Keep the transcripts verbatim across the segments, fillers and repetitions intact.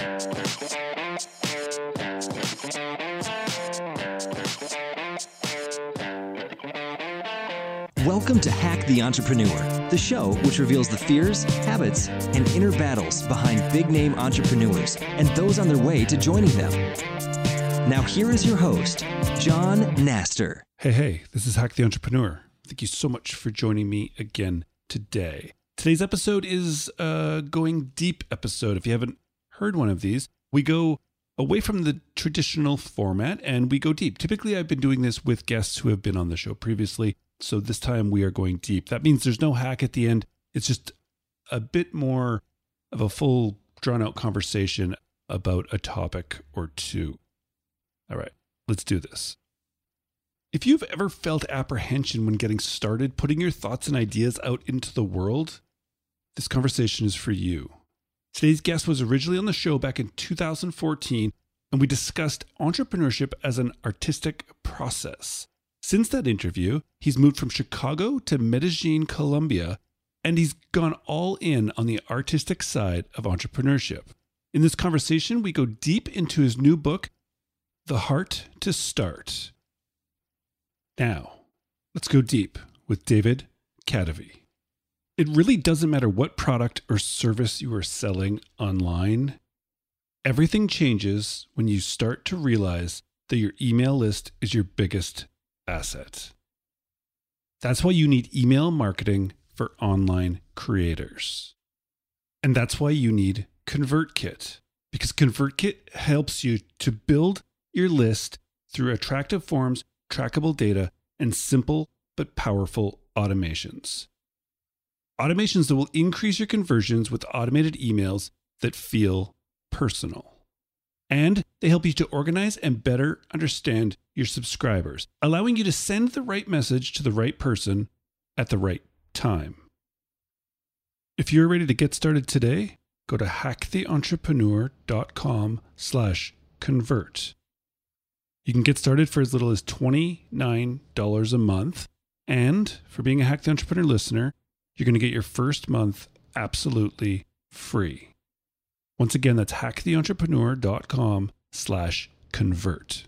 Welcome to Hack the Entrepreneur, the show which reveals the fears, habits, and inner battles behind big-name entrepreneurs and those on their way to joining them. Now here is your host, John Naster. Hey, hey, this is Hack the Entrepreneur. Thank you so much for joining me again today. Today's episode is a going deep episode. If you haven't heard one of these, we go away from the traditional format and we go deep. Typically, I've been doing this with guests who have been on the show previously. So this time we are going deep. That means there's no hack at the end. It's just a bit more of a full drawn out conversation about a topic or two. All right, let's do this. If you've ever felt apprehension when getting started, putting your thoughts and ideas out into the world, this conversation is for you. Today's guest was originally on the show back in two thousand fourteen, and we discussed entrepreneurship as an artistic process. Since that interview, he's moved from Chicago to Medellin, Colombia, and he's gone all in on the artistic side of entrepreneurship. In this conversation, we go deep into his new book, The Heart to Start. Now, let's go deep with David Kadavy. It really doesn't matter what product or service you are selling online. Everything changes when you start to realize that your email list is your biggest asset. That's why you need email marketing for online creators. And that's why you need ConvertKit, because ConvertKit helps you to build your list through attractive forms, trackable data, and simple but powerful automations. Automations that will increase your conversions with automated emails that feel personal. And they help you to organize and better understand your subscribers, allowing you to send the right message to the right person at the right time. If you're ready to get started today, go to hacktheentrepreneur.com slash convert. You can get started for as little as twenty-nine dollars a month. And for being a Hack the Entrepreneur listener, you're going to get your first month absolutely free. Once again, that's hacktheentrepreneur.com slash convert.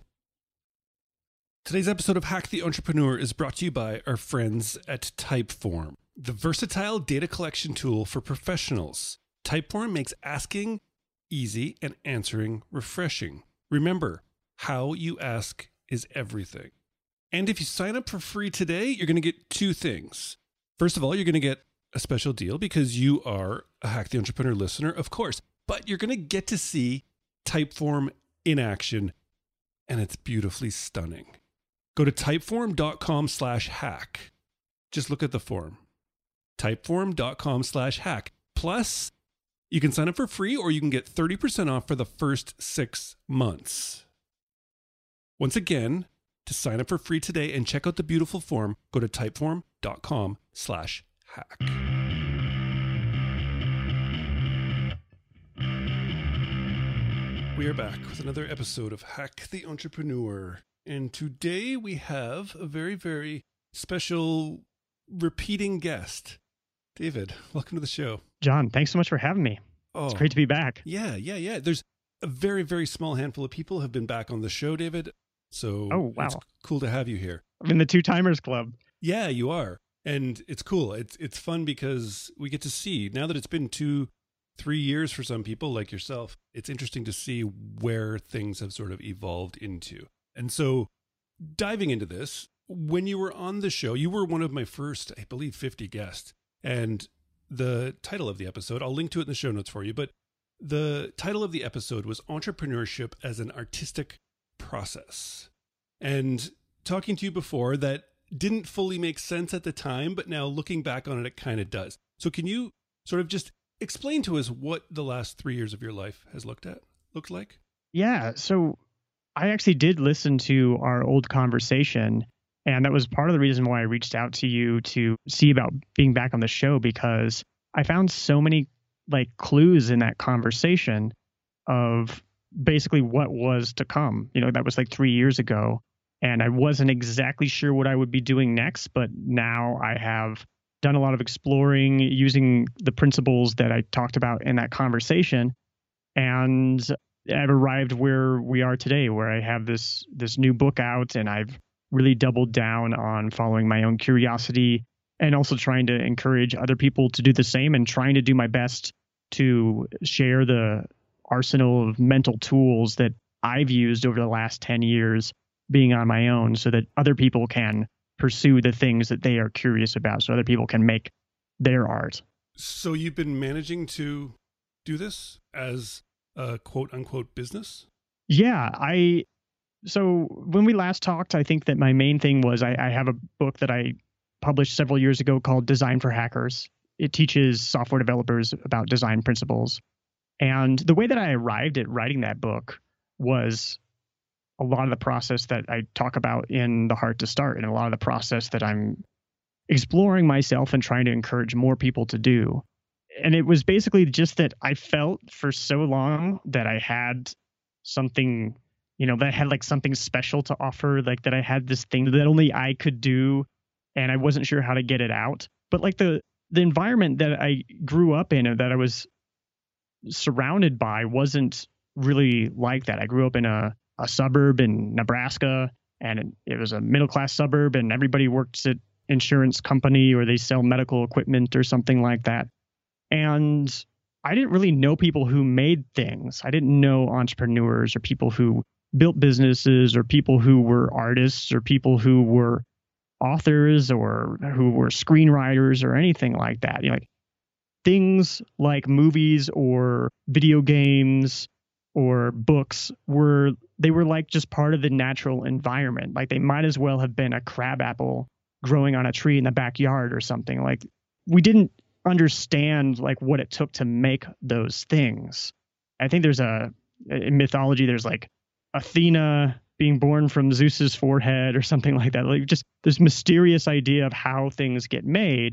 Today's episode of Hack the Entrepreneur is brought to you by our friends at Typeform, the versatile data collection tool for professionals. Typeform makes asking easy and answering refreshing. Remember, how you ask is everything. And if you sign up for free today, you're going to get two things. First of all, you're going to get a special deal because you are a Hack the Entrepreneur listener, of course. But you're going to get to see Typeform in action, and it's beautifully stunning. Go to typeform.com slash hack. Just look at the form. Typeform.com slash hack. Plus, you can sign up for free or you can get thirty percent off for the first six months. Once again, to sign up for free today and check out the beautiful form, go to typeform.com slash hack. We are back with another episode of Hack the Entrepreneur. And today we have a very, very special repeating guest. David, welcome to the show. John, thanks so much for having me. Oh, it's great to be back. Yeah, yeah, yeah. There's a very, very small handful of people who have been back on the show, David. So oh, wow. It's cool to have you here. I'm in the Two Timers Club. Yeah, you are. And it's cool. It's it's fun because we get to see, now that it's been two Three years for some people like yourself, it's interesting to see where things have sort of evolved into. And so diving into this, when you were on the show, you were one of my first, I believe, fifty guests. And the title of the episode, I'll link to it in the show notes for you, but the title of the episode was Entrepreneurship as an Artistic Process. And talking to you before, that didn't fully make sense at the time, but now looking back on it, it kind of does. So can you sort of just explain to us what the last three years of your life has looked at, looked like? Yeah. So I actually did listen to our old conversation, and that was part of the reason why I reached out to you to see about being back on the show, because I found so many like clues in that conversation of basically what was to come. You know, that was like three years ago, and I wasn't exactly sure what I would be doing next, but now I have done a lot of exploring using the principles that I talked about in that conversation. And I've arrived where we are today, where I have this this new book out, and I've really doubled down on following my own curiosity and also trying to encourage other people to do the same, and trying to do my best to share the arsenal of mental tools that I've used over the last ten years being on my own, so that other people can pursue the things that they are curious about, so other people can make their art. So you've been managing to do this as a quote unquote business? Yeah, I, so when we last talked, I think that my main thing was I, I have a book that I published several years ago called Design for Hackers. It teaches software developers about design principles. And the way that I arrived at writing that book was a lot of the process that I talk about in The Heart to Start, and a lot of the process that I'm exploring myself and trying to encourage more people to do. And it was basically just that I felt for so long that I had something, you know, that I had like something special to offer, like that I had this thing that only I could do, and I wasn't sure how to get it out. But like the the environment that I grew up in, or that I was surrounded by, wasn't really like that. I grew up in a, a suburb in Nebraska, and it was a middle class suburb, and everybody works at insurance company, or they sell medical equipment or something like that. And I didn't really know people who made things. I didn't know entrepreneurs, or people who built businesses, or people who were artists, or people who were authors, or who were screenwriters, or anything like that. You know, like things like movies or video games or books were, they were like just part of the natural environment. Like they might as well have been a crabapple growing on a tree in the backyard or something. Like we didn't understand like what it took to make those things. I think there's a, in mythology, there's like Athena being born from Zeus's forehead or something like that. Like just this mysterious idea of how things get made.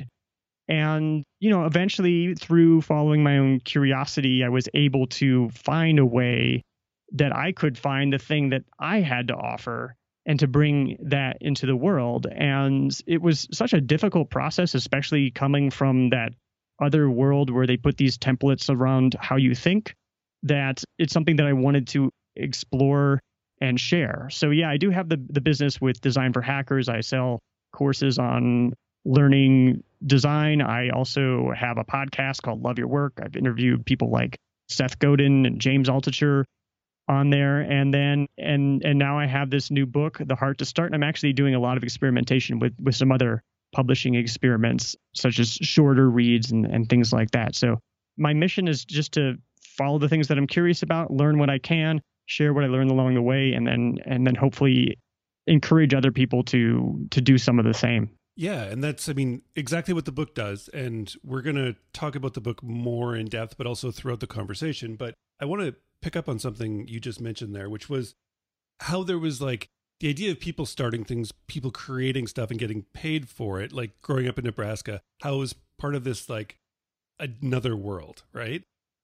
And, you know, eventually through following my own curiosity, I was able to find a way that I could find the thing that I had to offer and to bring that into the world. And it was such a difficult process, especially coming from that other world where they put these templates around how you think, that it's something that I wanted to explore and share. So yeah, I do have the, the business with Design for Hackers. I sell courses on learning design. I also have a podcast called Love Your Work. I've interviewed people like Seth Godin and James Altucher on there. And then, and, and now I have this new book, The Heart to Start. And I'm actually doing a lot of experimentation with, with some other publishing experiments, such as shorter reads and, and things like that. So my mission is just to follow the things that I'm curious about, learn what I can, share what I learned along the way, and then, and then hopefully encourage other people to, to do some of the same. Yeah, and that's, I mean, exactly what the book does. And we're going to talk about the book more in depth, but also throughout the conversation. But I want to pick up on something you just mentioned there, which was how there was like the idea of people starting things, people creating stuff and getting paid for it, like growing up in Nebraska, how it was part of this like another world, right?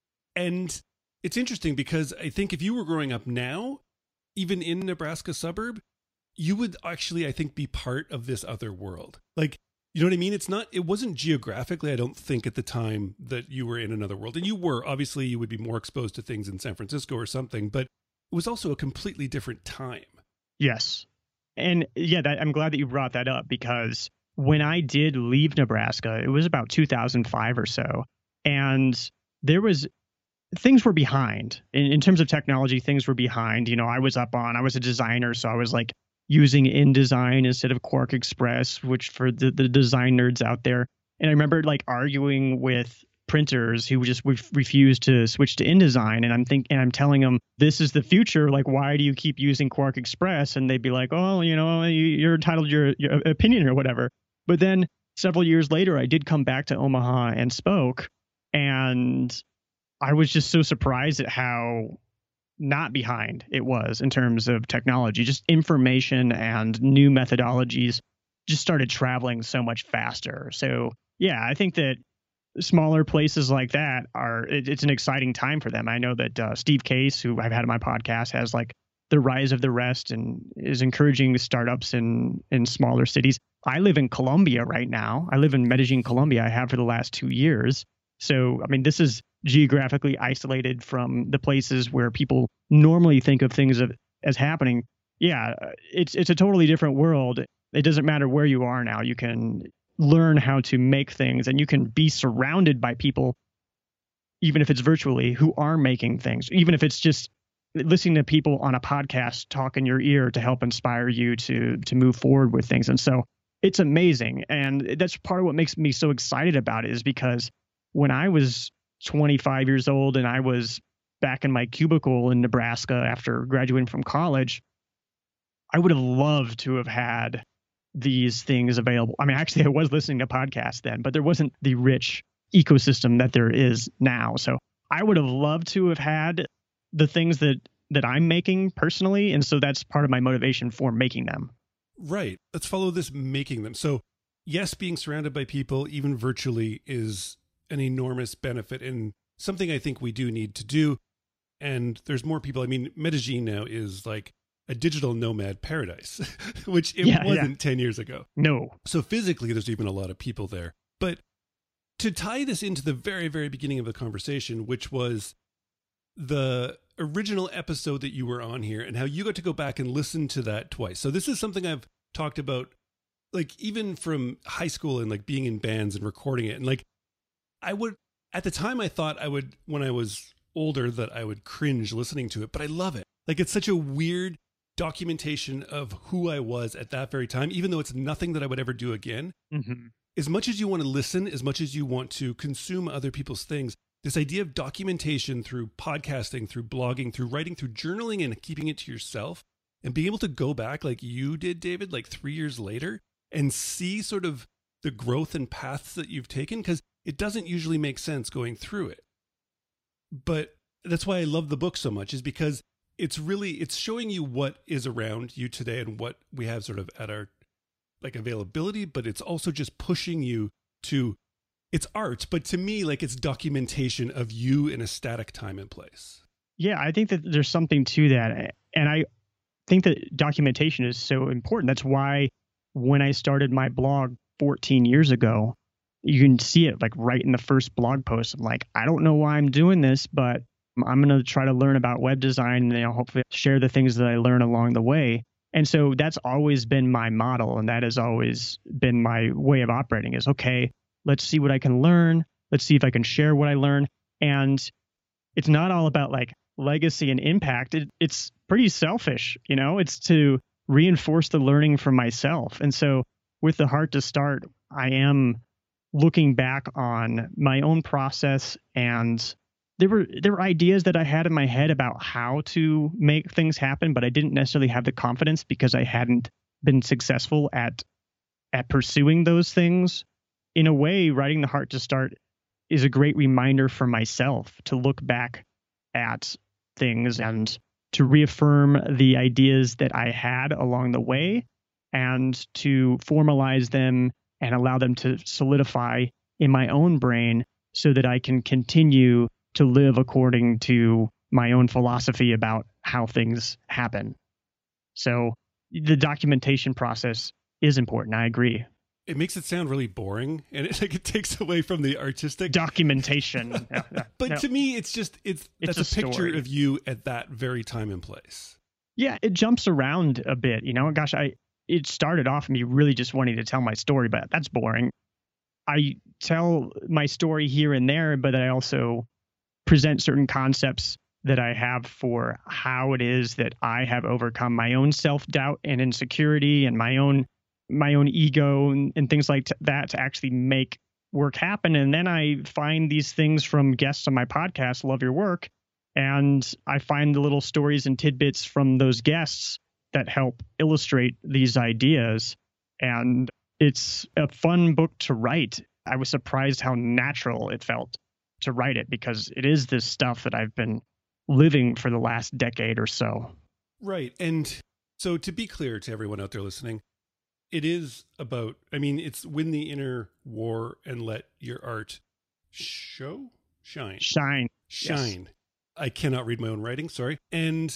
And it's interesting because I think if you were growing up now, even in Nebraska suburb, you would actually, I think, be part of this other world. Like, you know what I mean? It's not, it wasn't geographically, I don't think at the time that you were in another world. And you were, obviously you would be more exposed to things in San Francisco or something, but it was also a completely different time. Yes. And yeah, that, I'm glad that you brought that up, because when I did leave Nebraska, it was about two thousand five or so. And there was, things were behind in, in terms of technology. Things were behind. You know, I was up on, I was a designer. So I was like using InDesign instead of Quark Express, which for the, the design nerds out there. And I remember like arguing with printers who just re- refused to switch to InDesign. And I'm think, and I'm telling them, this is the future. Like, why do you keep using Quark Express? And they'd be like, oh, you know, you, you're entitled to your, your opinion or whatever. But then several years later, I did come back to Omaha and spoke. And I was just so surprised at how not behind it was in terms of technology. Just information and new methodologies just started traveling so much faster. So yeah, I think that smaller places like that are, it, it's an exciting time for them. I know that uh, Steve Case, who I've had on my podcast, has like the rise of the rest and is encouraging startups in, in smaller cities. I live in Colombia right now. I live in Medellin, Colombia. I have for the last two years. So, I mean, this is geographically isolated from the places where people normally think of things of, as happening. Yeah, it's it's a totally different world. It doesn't matter where you are now. You can learn how to make things, and you can be surrounded by people, even if it's virtually, who are making things, even if it's just listening to people on a podcast talk in your ear to help inspire you to to move forward with things. And so it's amazing. And that's part of what makes me so excited about it, is because when I was twenty-five years old and I was back in my cubicle in Nebraska after graduating from college, I would have loved to have had these things available. I mean, actually, I was listening to podcasts then, but there wasn't the rich ecosystem that there is now. So I would have loved to have had the things that that I'm making personally. And so that's part of my motivation for making them. Right. Let's follow this making them. So yes, being surrounded by people, even virtually, is an enormous benefit and something I think we do need to do. And there's more people. I mean, Medellin now is like a digital nomad paradise, which it yeah, wasn't yeah. ten years ago. No. So physically, there's even a lot of people there. But to tie this into the very, very beginning of the conversation, which was the original episode that you were on here and how you got to go back and listen to that twice. So this is something I've talked about, like even from high school and like being in bands and recording it. And like, I would, at the time I thought I would, when I was older, that I would cringe listening to it, but I love it. Like, it's such a weird documentation of who I was at that very time, even though it's nothing that I would ever do again. Mm-hmm. As much as you want to listen, as much as you want to consume other people's things, this idea of documentation through podcasting, through blogging, through writing, through journaling and keeping it to yourself, and being able to go back like you did, David, like three years later and see sort of the growth and paths that you've taken, because it doesn't usually make sense going through it. But that's why I love the book so much, is because it's really, it's showing you what is around you today and what we have sort of at our like availability, but it's also just pushing you to, it's art, but to me, like, it's documentation of you in a static time and place. Yeah, I think that there's something to that. And I think that documentation is so important. That's why when I started my blog fourteen years ago, you can see it like right in the first blog post. I'm like, I don't know why I'm doing this, but I'm going to try to learn about web design and, you know, hopefully share the things that I learn along the way. And so that's always been my model. And that has always been my way of operating is, okay, let's see what I can learn. Let's see if I can share what I learn. And it's not all about like legacy and impact. It, it's pretty selfish, you know, it's to reinforce the learning for myself. And so with The Heart to Start, I am looking back on my own process, and there were there were ideas that I had in my head about how to make things happen, but I didn't necessarily have the confidence because I hadn't been successful at at pursuing those things. In a way, writing The Heart to Start is a great reminder for myself to look back at things and to reaffirm the ideas that I had along the way and to formalize them and allow them to solidify in my own brain so that I can continue to live according to my own philosophy about how things happen. So the documentation process is important. I agree. It makes it sound really boring, and it like it takes away from the artistic documentation. yeah, yeah, but yeah. to me, it's just it's, It's that's a, a picture story. of you at that very time and place. Yeah, it jumps around a bit. You know, gosh, I it started off me really just wanting to tell my story, but that's boring. I tell my story here and there, but I also present certain concepts that I have for how it is that I have overcome my own self-doubt and insecurity and my own my own ego and, and things like t- that to actually make work happen. And then I find these things from guests on my podcast, Love Your Work, and I find the little stories and tidbits from those guests that help illustrate these ideas. And it's a fun book to write. I was surprised how natural it felt to write it because it is this stuff that I've been living for the last decade or so. Right. And so to be clear to everyone out there listening, it is about, I mean, it's win the inner war and let your art show, shine, Shine. shine. Yes. I cannot read my own writing. Sorry. And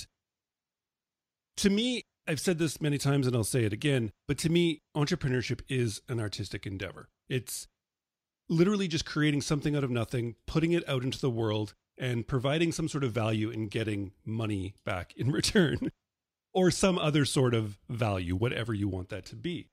to me, I've said this many times and I'll say it again, but to me, entrepreneurship is an artistic endeavor. It's literally just creating something out of nothing, putting it out into the world, and providing some sort of value and getting money back in return, or some other sort of value, whatever you want that to be.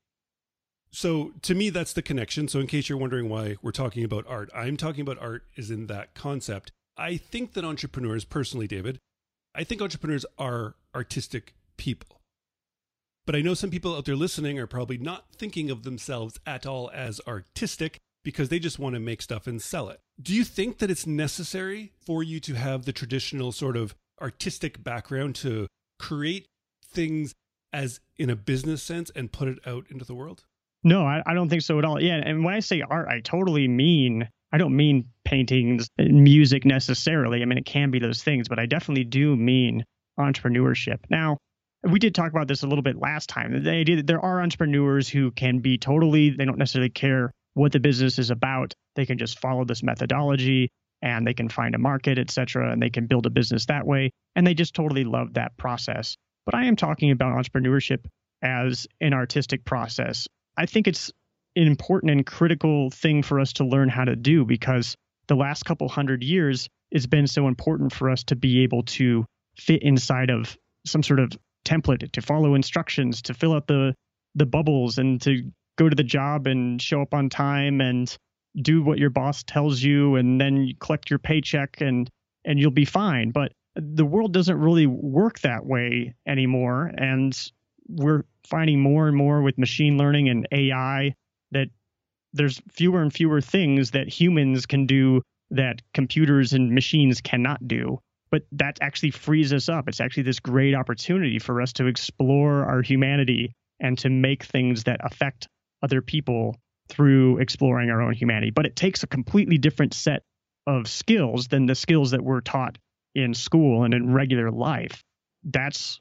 So to me, that's the connection. So in case you're wondering why we're talking about art, I'm talking about art is in that concept. I think that entrepreneurs, personally, David, I think entrepreneurs are artistic people. But I know some people out there listening are probably not thinking of themselves at all as artistic because they just want to make stuff and sell it. Do you think that it's necessary for you to have the traditional sort of artistic background to create things as in a business sense and put it out into the world? No, I, I don't think so at all. Yeah. And when I say art, I totally mean, I don't mean paintings, music necessarily. I mean, it can be those things, but I definitely do mean entrepreneurship. Now, we did talk about this a little bit last time. The idea that there are entrepreneurs who can be totally, they don't necessarily care what the business is about. They can just follow this methodology and they can find a market, et cetera, and they can build a business that way. And they just totally love that process. But I am talking about entrepreneurship as an artistic process. I think it's an important and critical thing for us to learn how to do because the last couple hundred years, it's been so important for us to be able to fit inside of some sort of template, to follow instructions, to fill out the the bubbles and to go to the job and show up on time and do what your boss tells you and then you collect your paycheck and and you'll be fine. But the world doesn't really work that way anymore. And we're finding more and more with machine learning and A I that there's fewer and fewer things that humans can do that computers and machines cannot do. But that actually frees us up. It's actually this great opportunity for us to explore our humanity and to make things that affect other people through exploring our own humanity. But it takes a completely different set of skills than the skills that we're taught in school and in regular life. That's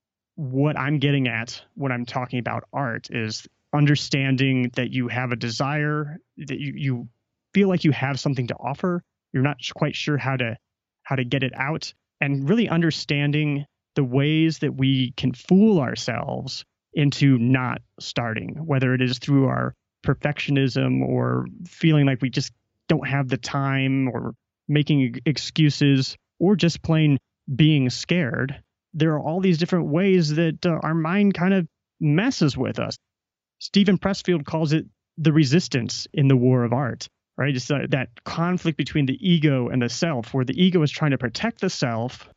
what I'm getting at when I'm talking about art, is understanding that you have a desire, that you, you feel like you have something to offer. You're not quite sure how to how to get it out, and really understanding the ways that we can fool ourselves into not starting, whether it is through our perfectionism or feeling like we just don't have the time or making excuses or just plain being scared. There are all these different ways that uh, our mind kind of messes with us. Steven Pressfield calls it the resistance in the war of art, right? It's uh, that conflict between the ego and the self, where the ego is trying to protect the self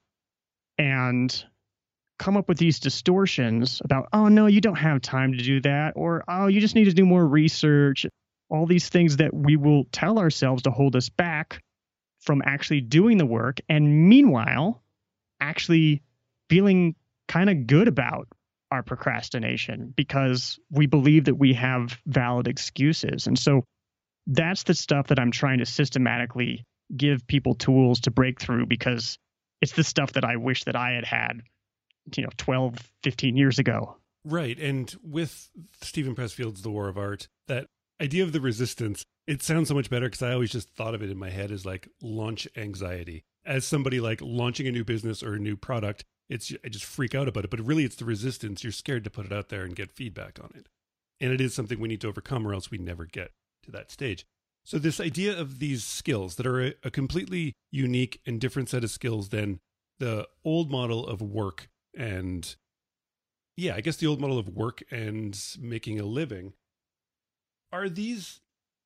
and come up with these distortions about, oh, no, you don't have time to do that, or, oh, you just need to do more research, all these things that we will tell ourselves to hold us back from actually doing the work. And meanwhile, actually feeling kind of good about our procrastination because we believe that we have valid excuses. And so that's the stuff that I'm trying to systematically give people tools to break through, because it's the stuff that I wish that I had had, you know, twelve, fifteen years ago. Right. And with Steven Pressfield's The War of Art, that idea of the resistance, it sounds so much better because I always just thought of it in my head as like launch anxiety. As somebody like launching a new business or a new product, it's I just freak out about it. But really, it's the resistance. You're scared to put it out there and get feedback on it. And it is something we need to overcome, or else we never get to that stage. So this idea of these skills that are a, a completely unique and different set of skills than the old model of work and, yeah, I guess the old model of work and making a living. Are these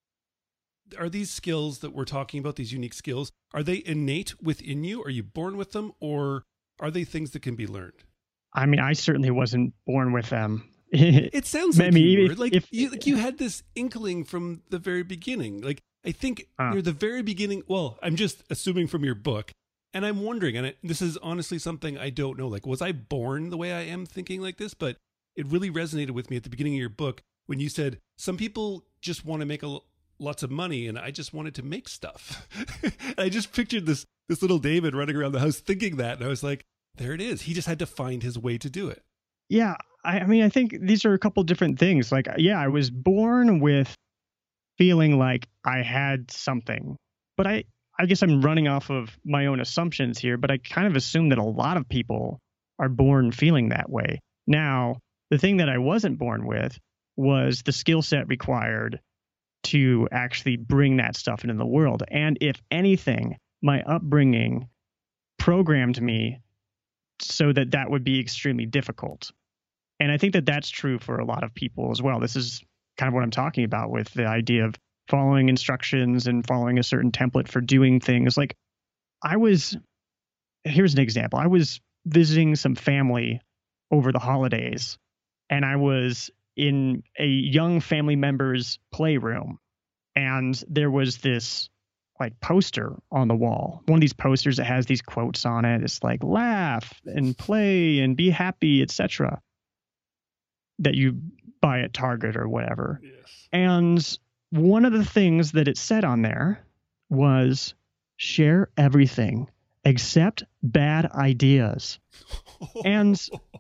are these skills that we're talking about, these unique skills, are they innate within you? Are you born with them, or are they things that can be learned? I mean, I certainly wasn't born with them. It sounds like I mean, you were. if, Like, if, you, like you had this inkling from the very beginning. Like, I think uh, near the very beginning, well, I'm just assuming from your book, and I'm wondering, and I, this is honestly something I don't know, like, was I born the way I am thinking like this? But it really resonated with me at the beginning of your book when you said, some people just want to make a, lots of money, and I just wanted to make stuff. And I just pictured this, this little David running around the house thinking that, and I was like, there it is. He just had to find his way to do it. Yeah. I, I mean, I think these are a couple different things. Like, yeah, I was born with feeling like I had something, but I, I guess I'm running off of my own assumptions here, but I kind of assume that a lot of people are born feeling that way. Now, the thing that I wasn't born with was the skill set required to actually bring that stuff into the world. And if anything, my upbringing programmed me so that that would be extremely difficult. And I think that that's true for a lot of people as well. This is kind of what I'm talking about with the idea of following instructions and following a certain template for doing things. Like I was, here's an example. I was visiting some family over the holidays, and I was in a young family member's playroom, and there was this like poster on the wall. One of these posters that has these quotes on it. It's like laugh and play and be happy, et cetera, that you buy at Target or whatever. Yes. And one of the things that it said on there was share everything except bad ideas. and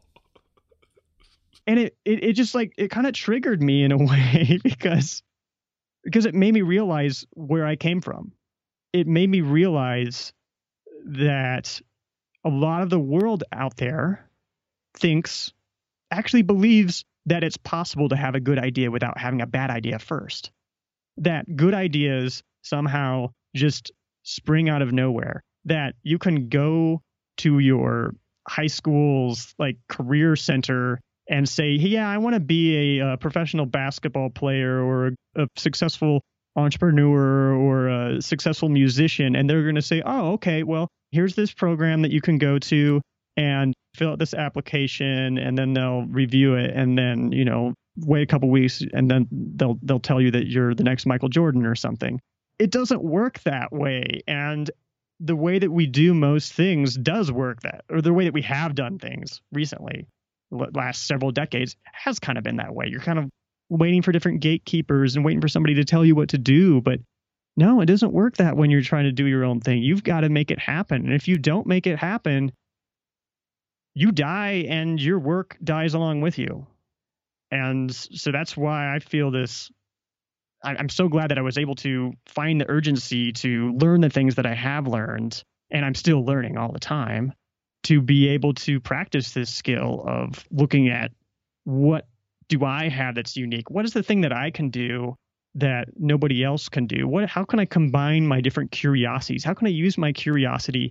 and it, it it just like it kind of triggered me in a way because because it made me realize where I came from. It made me realize that a lot of the world out there thinks, actually believes that it's possible to have a good idea without having a bad idea first. That good ideas somehow just spring out of nowhere. That you can go to your high school's like career center and say, hey, yeah, I want to be a, a professional basketball player or a, a successful entrepreneur or a successful musician. And they're going to say, oh, okay, well, here's this program that you can go to and fill out this application, and then they'll review it, and then, you know, wait a couple weeks, and then they'll they'll tell you that you're the next Michael Jordan or something. It doesn't work that way. And the way that we do most things does work that, or the way that we have done things recently, last several decades, has kind of been that way. You're kind of waiting for different gatekeepers and waiting for somebody to tell you what to do. But no, it doesn't work that when you're trying to do your own thing. You've got to make it happen. And if you don't make it happen, you die and your work dies along with you. And so that's why I feel this. I'm so glad that I was able to find the urgency to learn the things that I have learned, and I'm still learning all the time, to be able to practice this skill of looking at what do I have that's unique? What is the thing that I can do that nobody else can do? What, how can I combine my different curiosities? How can I use my curiosity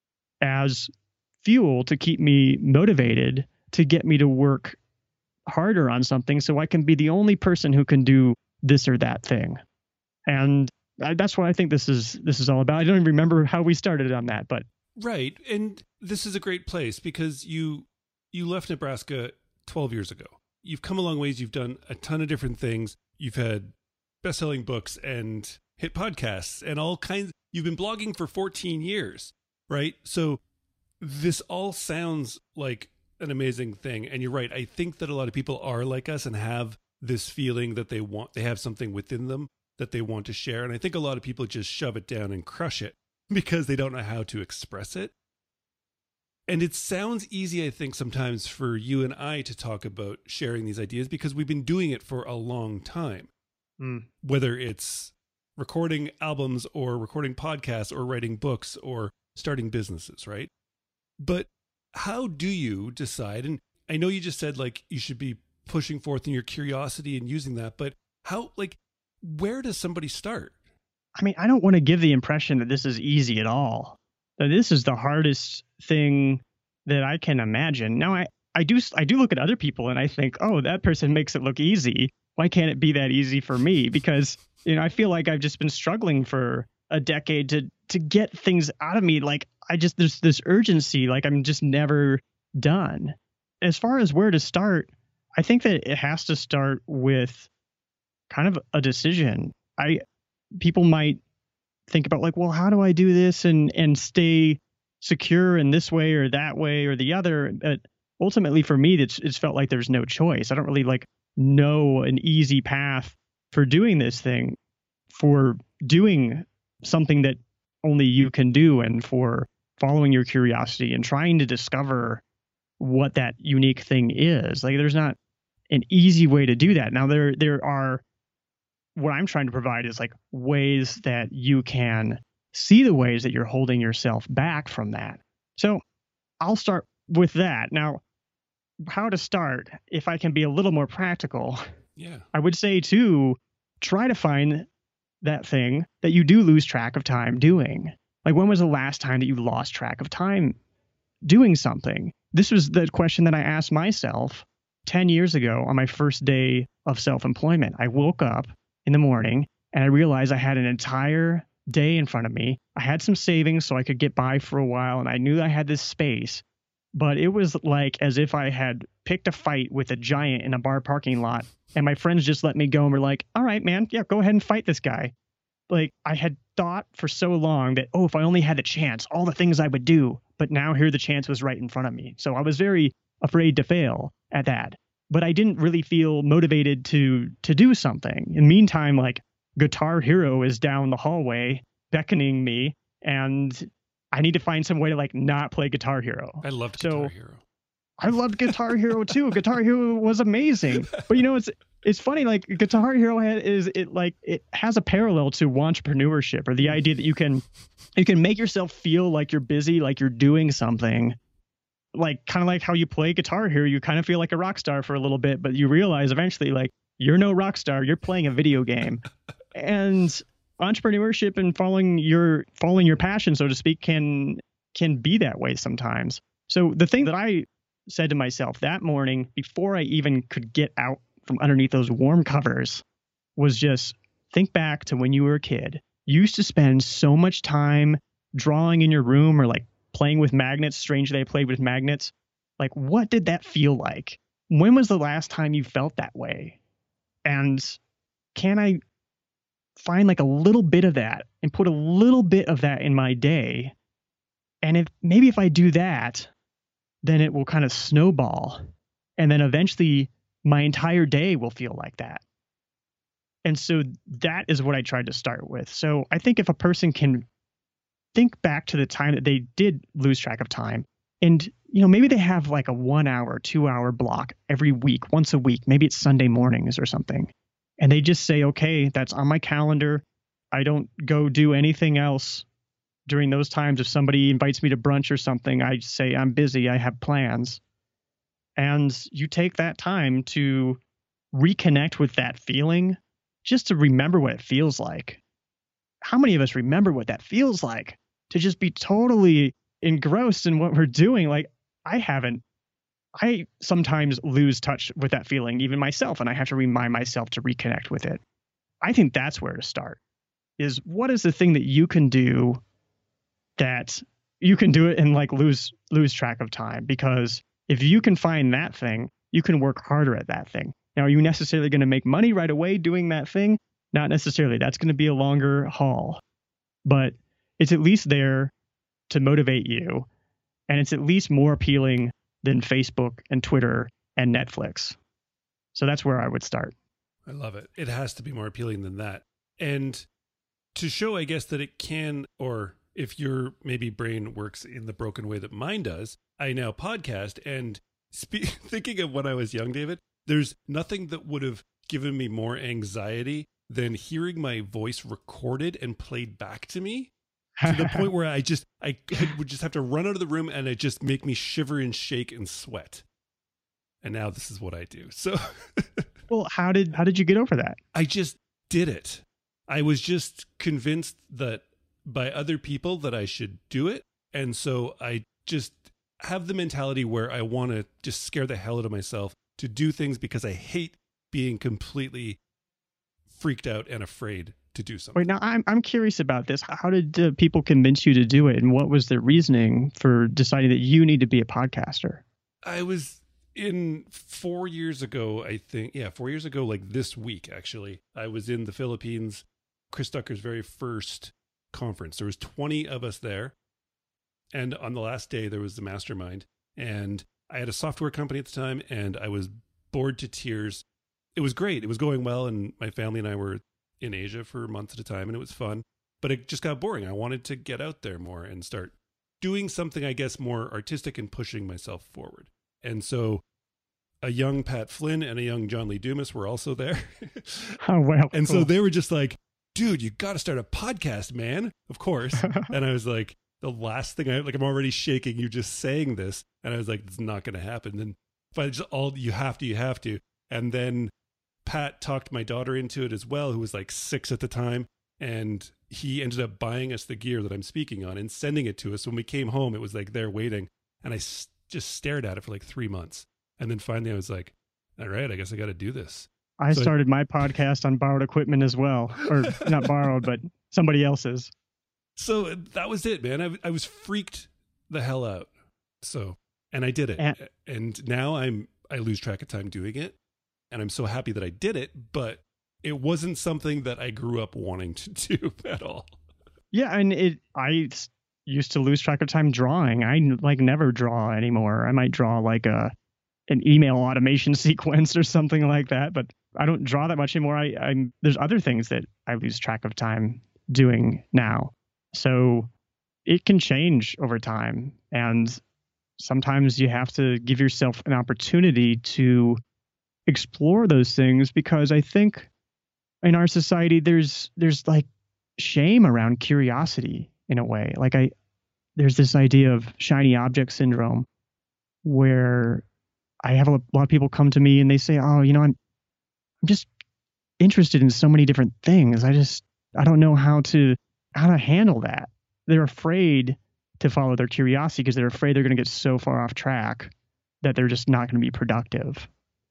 as fuel to keep me motivated, to get me to work harder on something so I can be the only person who can do this or that thing? And I, that's what I think this is this is all about. I don't even remember how we started on that, but right. And this is a great place because you you left Nebraska twelve years ago. You've come a long ways. You've done a ton of different things. You've had best-selling books and hit podcasts and all kinds. You've been blogging for fourteen years, right? So this all sounds like an amazing thing. And you're right. I think that a lot of people are like us and have this feeling that they want, they have something within them that they want to share. And I think a lot of people just shove it down and crush it because they don't know how to express it. And it sounds easy, I think, sometimes for you and I to talk about sharing these ideas because we've been doing it for a long time. Mm. Whether it's recording albums or recording podcasts or writing books or starting businesses, right? But how do you decide? And I know you just said like you should be pushing forth in your curiosity and using that, but how, like, where does somebody start? I mean, I don't want to give the impression that this is easy at all. That this is the hardest thing that I can imagine. Now, I, I do I do look at other people and I think, oh, that person makes it look easy. Why can't it be that easy for me? Because, you know, I feel like I've just been struggling for a decade to to get things out of me. Like I just, there's this urgency, like I'm just never done. As far as where to start, I think that it has to start with kind of a decision. I people might think about like, well, how do I do this and and stay secure in this way or that way or the other? But ultimately, for me, it's it's felt like there's no choice. I don't really like know an easy path for doing this thing, for doing something that only you can do, and for following your curiosity and trying to discover what that unique thing is. Like there's not an easy way to do that. Now there there are, what I'm trying to provide is like ways that you can see the ways that you're holding yourself back from that. So I'll start with that. Now, how to start, if I can be a little more practical, yeah, I would say too, try to find that thing that you do lose track of time doing. Like, when was the last time that you lost track of time doing something? This was the question that I asked myself ten years ago on my first day of self-employment. I woke up in the morning and I realized I had an entire day in front of me. I had some savings so I could get by for a while, and I knew I had this space, but it was like as if I had picked a fight with a giant in a bar parking lot, and my friends just let me go and were like, all right, man, yeah, go ahead and fight this guy. Like, I had thought for so long that, oh, if I only had the chance, all the things I would do, but now here the chance was right in front of me. So I was very afraid to fail at that, but I didn't really feel motivated to to do something. In the meantime, like, Guitar Hero is down the hallway beckoning me, and I need to find some way to like not play Guitar Hero. I loved so, Guitar Hero. I loved Guitar Hero too. Guitar Hero was amazing. But you know, it's it's funny, like Guitar Hero had, is it like it has a parallel to entrepreneurship, or the idea that you can you can make yourself feel like you're busy, like you're doing something. Like kind of like how you play Guitar Hero, you kind of feel like a rock star for a little bit, but you realize eventually like you're no rock star, you're playing a video game. And entrepreneurship and following your following your passion, so to speak, can can be that way sometimes. So the thing that I said to myself that morning before I even could get out from underneath those warm covers was just think back to when you were a kid. You used to spend so much time drawing in your room or like playing with magnets. Strangely, I played with magnets. Like, what did that feel like? When was the last time you felt that way? And can I find like a little bit of that and put a little bit of that in my day? And if maybe if I do that, then it will kind of snowball. And then eventually my entire day will feel like that. And so that is what I tried to start with. So I think if a person can think back to the time that they did lose track of time, and, you know, maybe they have like a one hour, two hour block every week, once a week, maybe it's Sunday mornings or something. And they just say, okay, that's on my calendar. I don't go do anything else during those times. If somebody invites me to brunch or something, I say, I'm busy, I have plans. And you take that time to reconnect with that feeling, just to remember what it feels like. How many of us remember what that feels like? To just be totally engrossed in what we're doing? Like, I haven't. I sometimes lose touch with that feeling, even myself, and I have to remind myself to reconnect with it. I think that's where to start, is what is the thing that you can do that you can do it and like lose lose track of time? Because if you can find that thing, you can work harder at that thing. Now, are you necessarily going to make money right away doing that thing? Not necessarily. That's going to be a longer haul, but it's at least there to motivate you. And it's at least more appealing than Facebook and Twitter and Netflix. So that's where I would start. I love it. It has to be more appealing than that. And to show, I guess, that it can, or if your maybe brain works in the broken way that mine does, I now podcast. And spe- thinking of when I was young, David, there's nothing that would have given me more anxiety than hearing my voice recorded and played back to me, to the point where I just, I would just have to run out of the room and it just make me shiver and shake and sweat. And now this is what I do. So, well, how did, how did you get over that? I just did it. I was just convinced that by other people that I should do it. And so I just have the mentality where I want to just scare the hell out of myself to do things because I hate being completely freaked out and afraid to do something. Wait, now I'm I'm curious about this. How did uh, people convince you to do it, and what was their reasoning for deciding that you need to be a podcaster? I was in four years ago, I think. Yeah, four years ago, like this week, actually. I was in the Philippines, Chris Ducker's very first conference. There was twenty of us there. And on the last day, there was the mastermind. And I had a software company at the time, and I was bored to tears. It was great. It was going well, and my family and I were in Asia for months at a time, and it was fun. But it just got boring. I wanted to get out there more and start doing something, I guess, more artistic and pushing myself forward. And so a young Pat Flynn and a young John Lee Dumas were also there. Oh, wow. And cool. so they were just like, dude, you got to start a podcast, man. Of course. And I was like, the last thing I, like, I'm already shaking you just saying this. And I was like, it's not going to happen. Then, but it's all, you have to, you have to. And then Pat talked my daughter into it as well, who was like six at the time. And he ended up buying us the gear that I'm speaking on and sending it to us. When we came home, it was like there waiting. And I s- just stared at it for like three months. And then finally I was like, all right, I guess I got to do this. I so started I, my podcast on borrowed equipment as well, or not borrowed, but somebody else's. So that was it, man. I, I was freaked the hell out. So, and I did it. And, and now I'm, I lose track of time doing it. And I'm so happy that I did it, but it wasn't something that I grew up wanting to do at all. Yeah. And it, I used to lose track of time drawing. I like never draw anymore. I might draw like a, an email automation sequence or something like that, but I don't draw that much anymore. I, I'm, there's other things that I lose track of time doing now. So it can change over time. And sometimes you have to give yourself an opportunity to explore those things, because I think in our society, there's, there's like shame around curiosity in a way. Like I, there's this idea of shiny object syndrome where I have a lot of people come to me and they say, oh, you know, I'm, I'm just interested in so many different things. I just, I don't know how to, how to handle that. They're afraid to follow their curiosity because they're afraid they're going to get so far off track that they're just not going to be productive.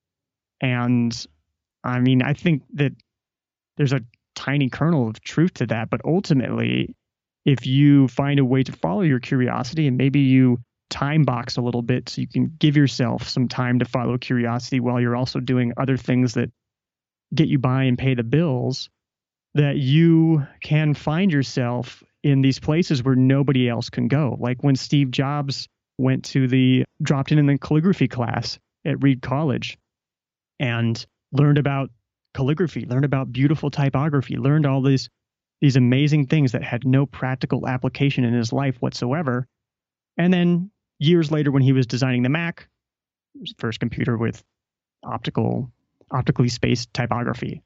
And I mean, I think that there's a tiny kernel of truth to that, but ultimately, if you find a way to follow your curiosity and maybe you time box a little bit so you can give yourself some time to follow curiosity while you're also doing other things that get you by and pay the bills, that you can find yourself in these places where nobody else can go. Like when Steve Jobs went to the, dropped in in the calligraphy class at Reed College and learned about calligraphy, learned about beautiful typography, learned all these, these amazing things that had no practical application in his life whatsoever. And then years later, when he was designing the Mac, his first computer with optical, optically spaced typography.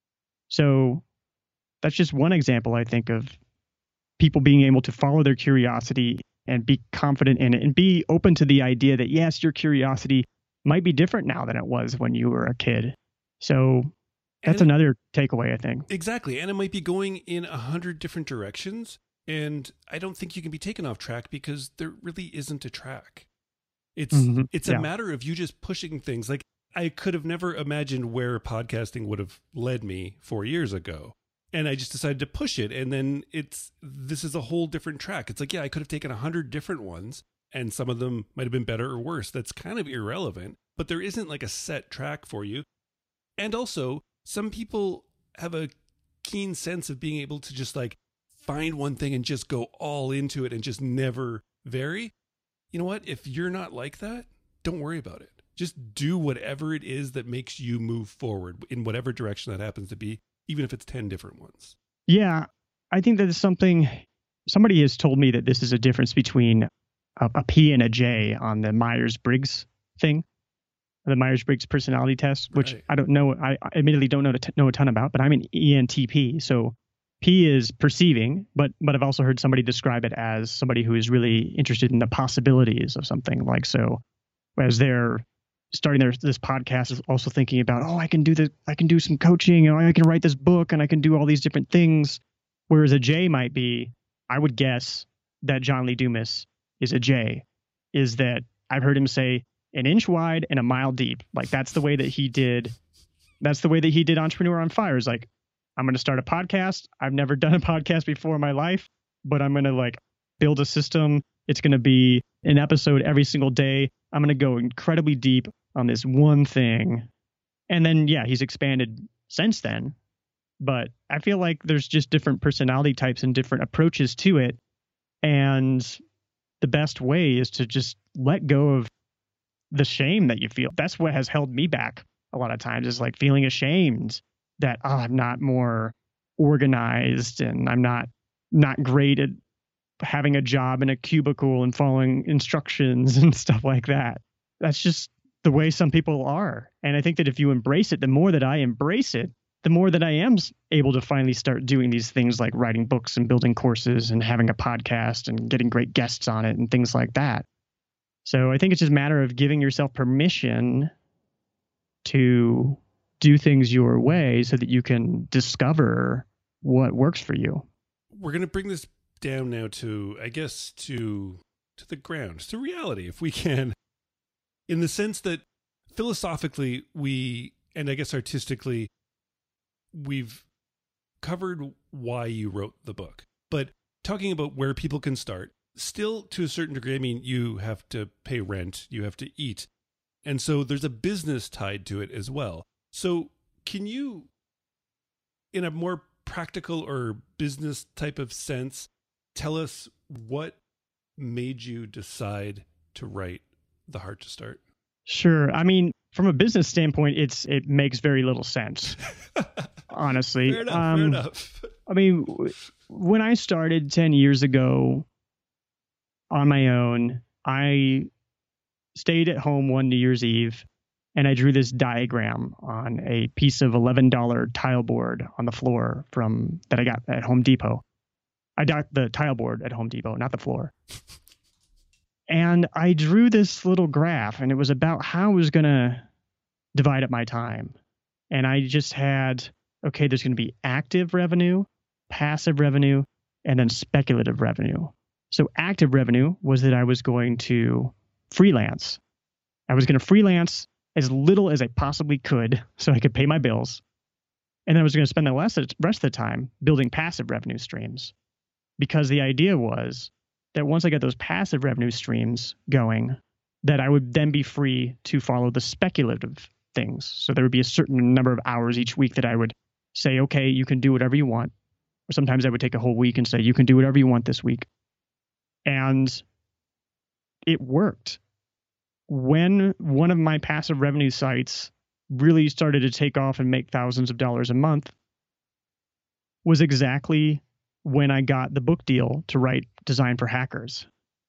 So that's just one example, I think, of people being able to follow their curiosity and be confident in it and be open to the idea that, yes, your curiosity might be different now than it was when you were a kid. So that's and another takeaway, I think. Exactly. And it might be going in a hundred different directions. And I don't think you can be taken off track because there really isn't a track. It's mm-hmm. it's a yeah. matter of you just pushing things. Like I could have never imagined where podcasting would have led me four years ago. And I just decided to push it. And then it's, this is a whole different track. It's like, yeah, I could have taken a hundred different ones and some of them might have been better or worse. That's kind of irrelevant, but there isn't like a set track for you. And also some people have a keen sense of being able to just like find one thing and just go all into it and just never vary. You know what? If you're not like that, don't worry about it. Just do whatever it is that makes you move forward in whatever direction that happens to be, even if it's ten different ones. Yeah, I think that is something, somebody has told me that this is a difference between a, a P and a J on the Myers-Briggs thing, the Myers-Briggs personality test, which right. I don't know, I admittedly don't know, to, know a ton about, but I'm an E N T P. So P is perceiving, but but I've also heard somebody describe it as somebody who is really interested in the possibilities of something. Like, so as they're starting their this podcast, is also thinking about, oh, I can do the, I can do some coaching, or I can write this book, and I can do all these different things. Whereas a J might be, I would guess that John Lee Dumas is a J, is that I've heard him say an inch wide and a mile deep. Like that's the way that he did. That's the way that he did Entrepreneur on Fire. Is like, I'm going to start a podcast. I've never done a podcast before in my life, but I'm going to like build a system. It's going to be an episode every single day. I'm going to go incredibly deep on this one thing. And then, yeah, he's expanded since then. But I feel like there's just different personality types and different approaches to it. And the best way is to just let go of the shame that you feel. That's what has held me back a lot of times, is like feeling ashamed that, oh, I'm not more organized and I'm not not great at having a job in a cubicle and following instructions and stuff like that. That's just the way some people are. And I think that if you embrace it, the more that I embrace it, the more that I am able to finally start doing these things like writing books and building courses and having a podcast and getting great guests on it and things like that. So I think it's just a matter of giving yourself permission to do things your way so that you can discover what works for you. We're going to bring this down now to, I guess, to to the ground, to reality, if we can, in the sense that philosophically we, and I guess artistically, we've covered why you wrote the book. But talking about where people can start, still to a certain degree, I mean, you have to pay rent, you have to eat. And so there's a business tied to it as well. So can you, in a more practical or business type of sense, tell us what made you decide to write The Heart to Start? Sure. I mean, from a business standpoint, it's it makes very little sense, honestly. Fair enough, um, fair enough. I mean, w- when I started ten years ago on my own, I stayed at home one New Year's Eve, and I drew this diagram on a piece of eleven dollars tile board on the floor from that I got at Home Depot. I got the tile board at Home Depot, not the floor. And I drew this little graph, and it was about how I was going to divide up my time. And I just had, okay, there's going to be active revenue, passive revenue, and then speculative revenue. So active revenue was that I was going to freelance. I was going to freelance as little as I possibly could so I could pay my bills. And then I was going to spend the rest of the time building passive revenue streams. Because the idea was that once I got those passive revenue streams going, that I would then be free to follow the speculative things. So there would be a certain number of hours each week that I would say, okay, you can do whatever you want. Or sometimes I would take a whole week and say, you can do whatever you want this week. And it worked. When one of my passive revenue sites really started to take off and make thousands of dollars a month was exactly when I got the book deal to write Design for Hackers.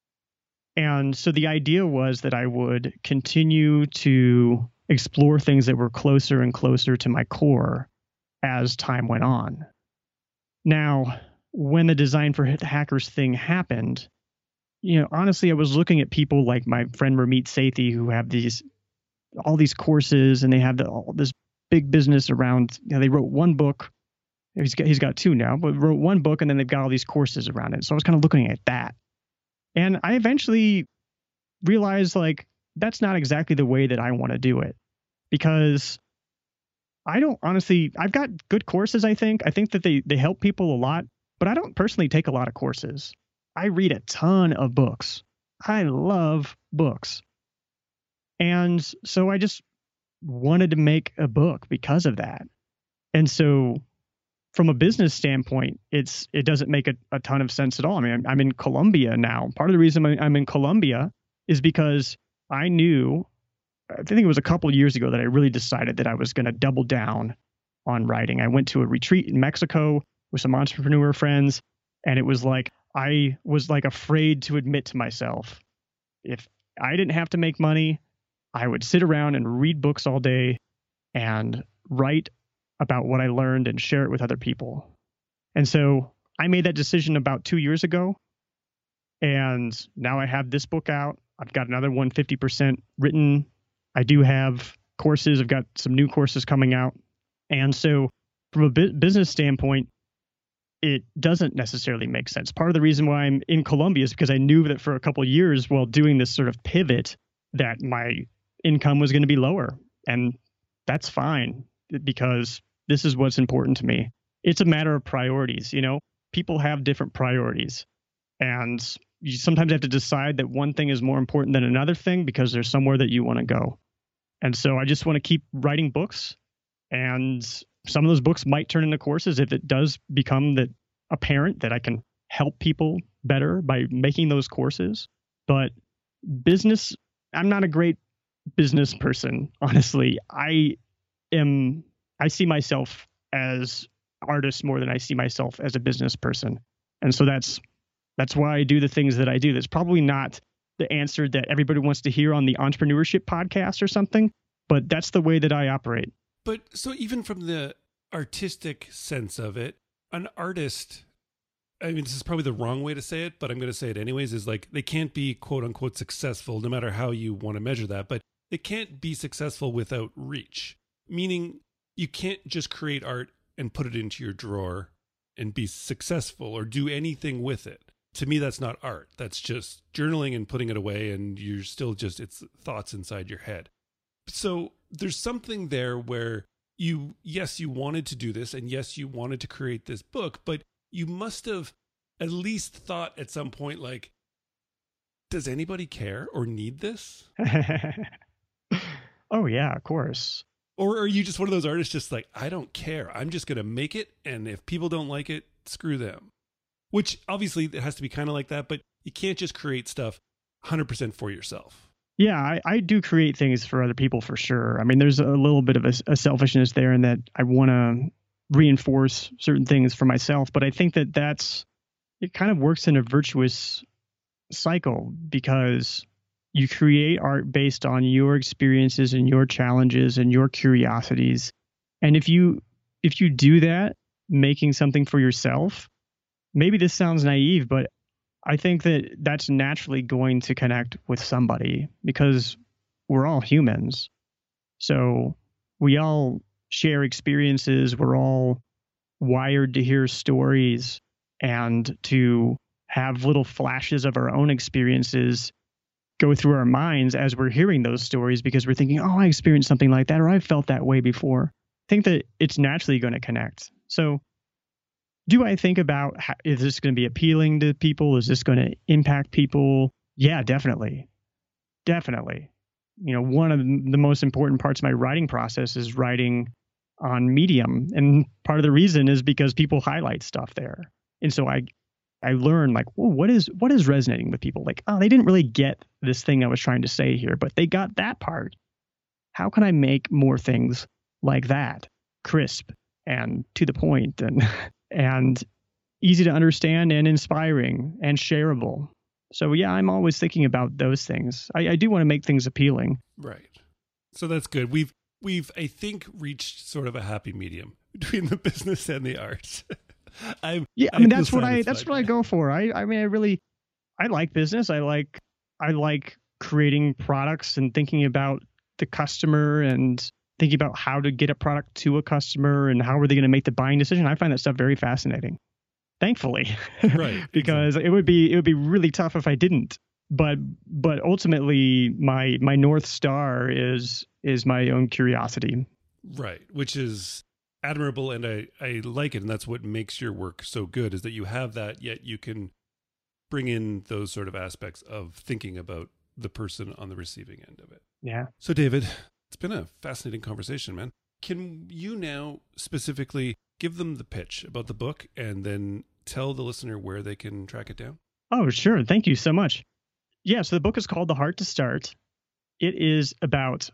And so the idea was that I would continue to explore things that were closer and closer to my core as time went on. Now, when the Design for Hackers thing happened, you know, honestly, I was looking at people like my friend Ramit Sethi, who have these, all these courses, and they have the, all this big business around, you know, they wrote one book. He's got, he's got two now, but wrote one book, and then they've got all these courses around it. So I was kind of looking at that. And I eventually realized, like, that's not exactly the way that I want to do it. Because I don't honestly, I've got good courses, I think. I think that they, they help people a lot, but I don't personally take a lot of courses. I read a ton of books. I love books. And so I just wanted to make a book because of that. And so from a business standpoint, it's it doesn't make a, a ton of sense at all. I mean, I'm, I'm in Colombia now. Part of the reason I'm in Colombia is because I knew, I think it was a couple of years ago that I really decided that I was going to double down on writing. I went to a retreat in Mexico with some entrepreneur friends, and it was like, I was like afraid to admit to myself, if I didn't have to make money, I would sit around and read books all day and write about what I learned and share it with other people. And so I made that decision about two years ago. And now I have this book out. I've got another one fifty percent written. I do have courses. I've got some new courses coming out. And so from a bu- business standpoint, it doesn't necessarily make sense. Part of the reason why I'm in Colombia is because I knew that for a couple of years while doing this sort of pivot that my income was going to be lower. And that's fine because this is what's important to me. It's a matter of priorities. You know, people have different priorities, and you sometimes have to decide that one thing is more important than another thing because there's somewhere that you want to go. And so I just want to keep writing books, and some of those books might turn into courses if it does become that apparent that I can help people better by making those courses. But business, I'm not a great business person, honestly. I am, I see myself as artist more than I see myself as a business person. And so that's, that's why I do the things that I do. That's probably not the answer that everybody wants to hear on the entrepreneurship podcast or something, but that's the way that I operate. But so even from the artistic sense of it, an artist, I mean, this is probably the wrong way to say it, but I'm going to say it anyways, is like they can't be quote unquote successful, no matter how you want to measure that, but they can't be successful without reach. Meaning you can't just create art and put it into your drawer and be successful or do anything with it. To me, that's not art. That's just journaling and putting it away, and you're still just, it's thoughts inside your head. So there's something there where you, yes, you wanted to do this, and yes, you wanted to create this book, but you must have at least thought at some point, like, does anybody care or need this? Oh, yeah, of course. Or are you just one of those artists just like, I don't care. I'm just going to make it. And if people don't like it, screw them. Which obviously it has to be kind of like that, but you can't just create stuff one hundred percent for yourself. Yeah, I, I do create things for other people for sure. I mean, there's a little bit of a, a selfishness there in that I want to reinforce certain things for myself. But I think that that's, it kind of works in a virtuous cycle because you create art based on your experiences and your challenges and your curiosities. And if you if you do that, making something for yourself, maybe this sounds naive, but I think that that's naturally going to connect with somebody because we're all humans. So we all share experiences. We're all wired to hear stories and to have little flashes of our own experiences go through our minds as we're hearing those stories because we're thinking, oh, I experienced something like that, or I felt that way before. I think that it's naturally going to connect. So do I think about, how, is this going to be appealing to people? Is this going to impact people? Yeah, definitely. Definitely. You know, one of the most important parts of my writing process is writing on Medium. And part of the reason is because people highlight stuff there. And so I I learned like, well, what is what is resonating with people? Like, oh, they didn't really get this thing I was trying to say here, but they got that part. How can I make more things like that? Crisp and to the point and and easy to understand and inspiring and shareable. So yeah, I'm always thinking about those things. I, I do want to make things appealing. Right. So that's good. We've we've I think reached sort of a happy medium between the business and the arts. I yeah, I mean that's what I that's what I go for. I I mean I really I like business. I like I like creating products and thinking about the customer and thinking about how to get a product to a customer and how are they going to make the buying decision. I find that stuff very fascinating. Thankfully, right? Because exactly. it would be it would be really tough if I didn't. But but ultimately, my my North Star is is my own curiosity. Right, which is admirable, and I, I like it, and that's what makes your work so good, is that you have that, yet you can bring in those sort of aspects of thinking about the person on the receiving end of it. Yeah. So David, it's been a fascinating conversation, man. Can you now specifically give them the pitch about the book and then tell the listener where they can track it down? Oh, sure. Thank you so much. Yeah, so the book is called The Heart to Start. It is about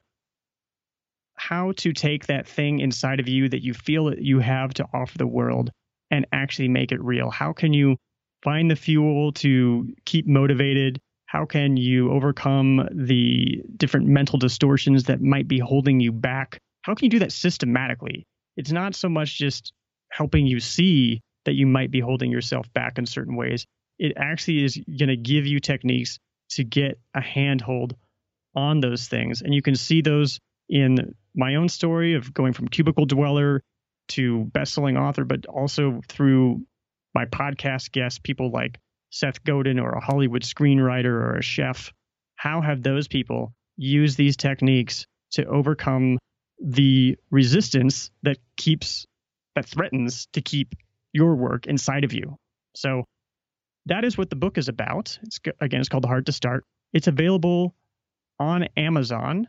how to take that thing inside of you that you feel that you have to offer the world and actually make it real. How can you find the fuel to keep motivated? How can you overcome the different mental distortions that might be holding you back? How can you do that systematically? It's not so much just helping you see that you might be holding yourself back in certain ways. It actually is going to give you techniques to get a handhold on those things. And you can see those in my own story of going from cubicle dweller to best-selling author, but also through my podcast guests, people like Seth Godin or a Hollywood screenwriter or a chef. How have those people used these techniques to overcome the resistance that keeps, that threatens to keep your work inside of you? So that is what the book is about. It's again, it's called The Heart to Start. It's available on Amazon,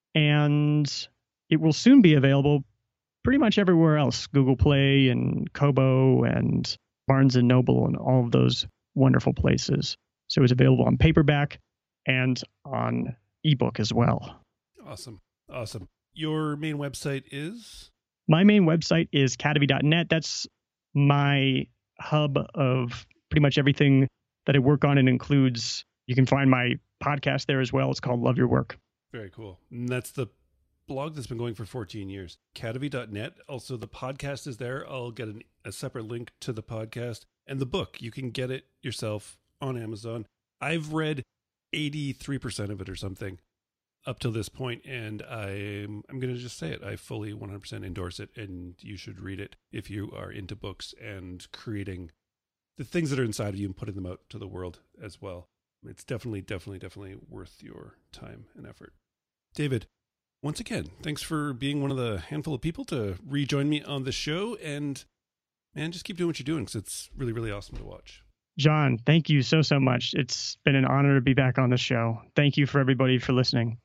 and it will soon be available pretty much everywhere else, Google Play and Kobo and Barnes and Noble and all of those wonderful places. So it's available on paperback and on ebook as well. Awesome. Awesome. Your main website is? My main website is cadavy dot net. That's my hub of pretty much everything that I work on. It includes, you can find my podcast there as well. It's called Love Your Work. Very cool. And that's the blog that's been going for fourteen years. cadavy dot net. Also, the podcast is there. I'll get an, a separate link to the podcast. And the book, you can get it yourself on Amazon. I've read eighty-three percent of it or something. up till this point, and I'm I'm going to just say it. I fully one hundred percent endorse it, and you should read it if you are into books and creating the things that are inside of you and putting them out to the world as well. It's definitely, definitely, definitely worth your time and effort. David, once again, thanks for being one of the handful of people to rejoin me on the show, and man, just keep doing what you're doing because it's really, really awesome to watch. John, thank you so, so much. It's been an honor to be back on the show. Thank you for everybody for listening.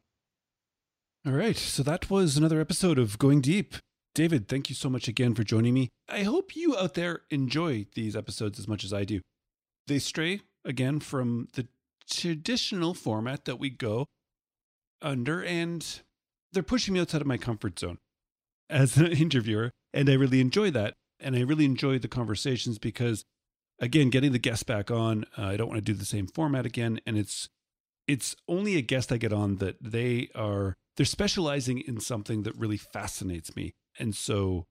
All right. So that was another episode of Going Deep. David, thank you so much again for joining me. I hope you out there enjoy these episodes as much as I do. They stray, again, from the traditional format that we go under, and they're pushing me outside of my comfort zone as an interviewer. And I really enjoy that. And I really enjoy the conversations because, again, getting the guest back on, uh, I don't want to do the same format again. And it's it's only a guest I get on that they are, they're specializing in something that really fascinates me. And so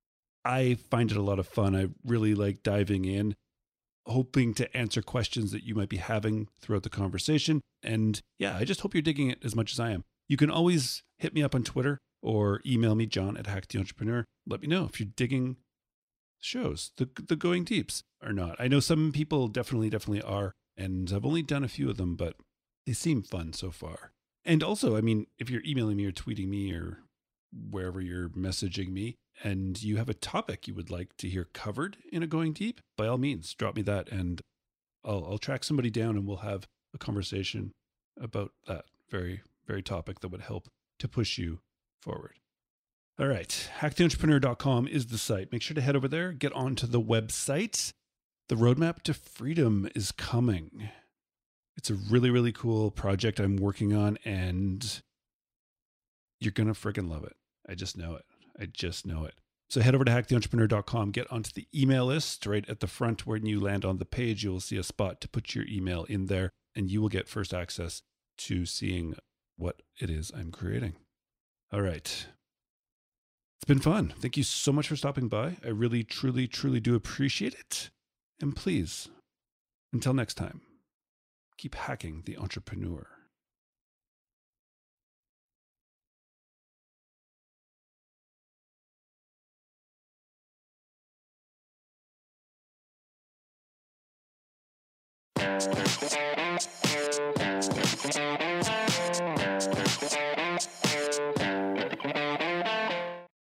I find it a lot of fun. I really like diving in, hoping to answer questions that you might be having throughout the conversation. And yeah, I just hope you're digging it as much as I am. You can always hit me up on Twitter or email me, John at Hack the Entrepreneur. Let me know if you're digging shows, the the Going Deeps or not. I know some people definitely, definitely are. And I've only done a few of them, but they seem fun so far. And also, I mean, if you're emailing me or tweeting me or wherever you're messaging me, and you have a topic you would like to hear covered in a Going Deep, by all means, drop me that and I'll, I'll track somebody down and we'll have a conversation about that very, very topic that would help to push you forward. All right. hack the entrepreneur dot com is the site. Make sure to head over there, get onto the website. The roadmap to freedom is coming. It's a really, really cool project I'm working on, and you're going to freaking love it. I just know it. I just know it. So head over to hack the entrepreneur dot com, get onto the email list. Right at the front when you land on the page, you will see a spot to put your email in there, and you will get first access to seeing what it is I'm creating. All right. It's been fun. Thank you so much for stopping by. I really, truly, truly do appreciate it. And please, until next time, keep hacking the entrepreneur. We'll be right back.